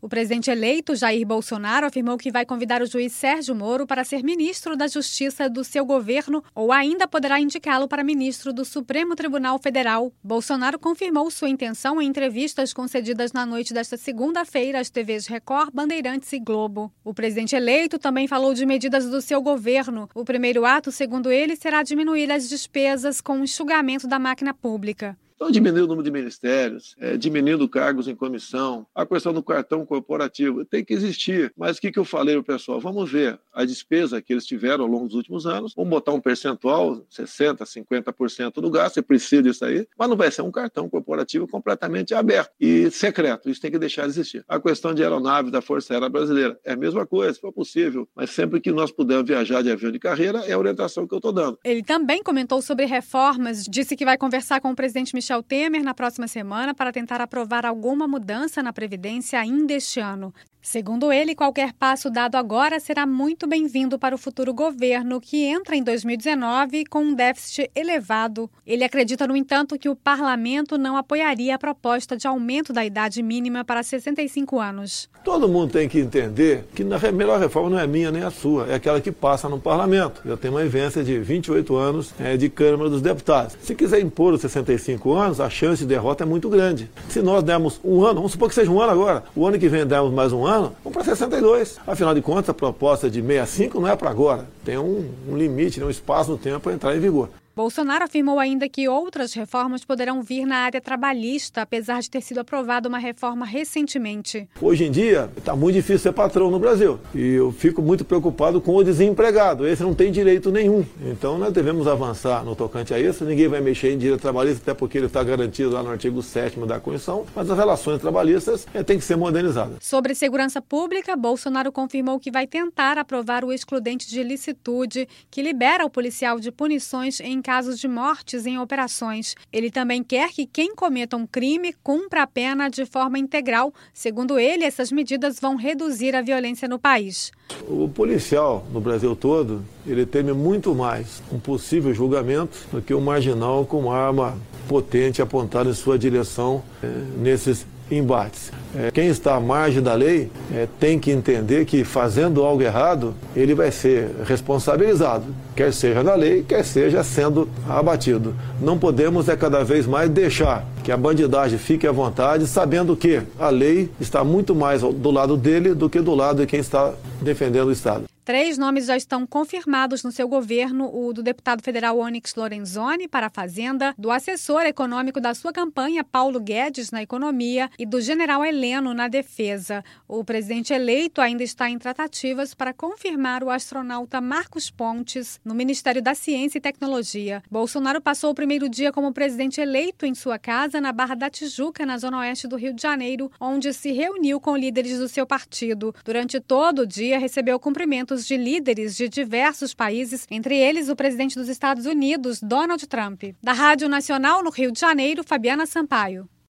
O presidente eleito, Jair Bolsonaro, afirmou que vai convidar o juiz Sérgio Moro para ser ministro da Justiça do seu governo ou ainda poderá indicá-lo para ministro do Supremo Tribunal Federal. Bolsonaro confirmou sua intenção em entrevistas concedidas na noite desta segunda-feira às TVs Record, Bandeirantes e Globo. O presidente eleito também falou de medidas do seu governo. O primeiro ato, segundo ele, será diminuir as despesas com o enxugamento da máquina pública. Então, diminuir o número de ministérios, diminuindo cargos em comissão, a questão do cartão corporativo tem que existir. Mas o que eu falei para o pessoal? Vamos ver a despesa que eles tiveram ao longo dos últimos anos, vamos botar um percentual, 60%, 50% do gasto, você precisa disso aí, mas não vai ser um cartão corporativo completamente aberto e secreto, isso tem que deixar de existir. A questão de aeronave da Força Aérea Brasileira é a mesma coisa, se for possível, mas sempre que nós pudermos viajar de avião de carreira, é a orientação que eu estou dando. Ele também comentou sobre reformas, disse que vai conversar com o presidente Michel Temer na próxima semana para tentar aprovar alguma mudança na Previdência ainda este ano. Segundo ele, qualquer passo dado agora será muito bem-vindo para o futuro governo, que entra em 2019 com um déficit elevado. Ele acredita, no entanto, que o parlamento não apoiaria a proposta de aumento da idade mínima para 65 anos. Todo mundo tem que entender que a melhor reforma não é minha nem a sua, é aquela que passa no parlamento. Eu tenho uma vivência de 28 anos de Câmara dos Deputados. Se quiser impor os 65 anos, a chance de derrota é muito grande. Se nós dermos um ano, vamos supor que seja um ano agora, o ano que vem dermos mais um ano, vamos para 62. Afinal de contas, a proposta de 65 não é para agora. Tem um limite, um espaço no tempo para entrar em vigor. Bolsonaro afirmou ainda que outras reformas poderão vir na área trabalhista, apesar de ter sido aprovada uma reforma recentemente. Hoje em dia, está muito difícil ser patrão no Brasil. E eu fico muito preocupado com o desempregado. Esse não tem direito nenhum. Então, nós devemos avançar no tocante a isso. Ninguém vai mexer em direito trabalhista, até porque ele está garantido lá no artigo 7º da Constituição. Mas as relações trabalhistas têm que ser modernizadas. Sobre segurança pública, Bolsonaro confirmou que vai tentar aprovar o excludente de licitude, que libera o policial de punições em casos de mortes em operações. Ele também quer que quem cometa um crime cumpra a pena de forma integral. Segundo ele, essas medidas vão reduzir a violência no país. O policial no Brasil todo, ele teme muito mais um possível julgamento do que um marginal com uma arma potente apontada em sua direção nesses embates. Quem está à margem da lei tem que entender que, fazendo algo errado, ele vai ser responsabilizado, quer seja na lei, quer seja sendo abatido. Não podemos cada vez mais deixar que a bandidagem fique à vontade, sabendo que a lei está muito mais do lado dele do que do lado de quem está defendendo o Estado. 3 nomes já estão confirmados no seu governo: o do deputado federal Onyx Lorenzoni para a Fazenda, do assessor econômico da sua campanha, Paulo Guedes, na Economia, e do general Heleno, na Defesa. O presidente eleito ainda está em tratativas para confirmar o astronauta Marcos Pontes no Ministério da Ciência e Tecnologia. Bolsonaro passou o primeiro dia como presidente eleito em sua casa, na Barra da Tijuca, na zona oeste do Rio de Janeiro, onde se reuniu com líderes do seu partido. Durante todo o dia, recebeu cumprimentos de líderes de diversos países, entre eles o presidente dos Estados Unidos, Donald Trump. Da Rádio Nacional no Rio de Janeiro, Fabiana Sampaio.